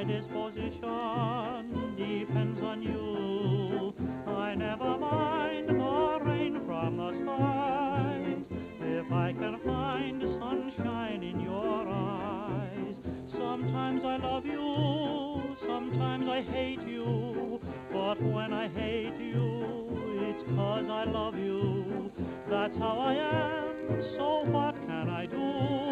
disposition depends on you. I never mind the rain from the skies if I can find sunshine in your eyes. Sometimes I love you, sometimes I hate you, but when I hate you, it's 'cause I love you. That's how I am, so what can I do?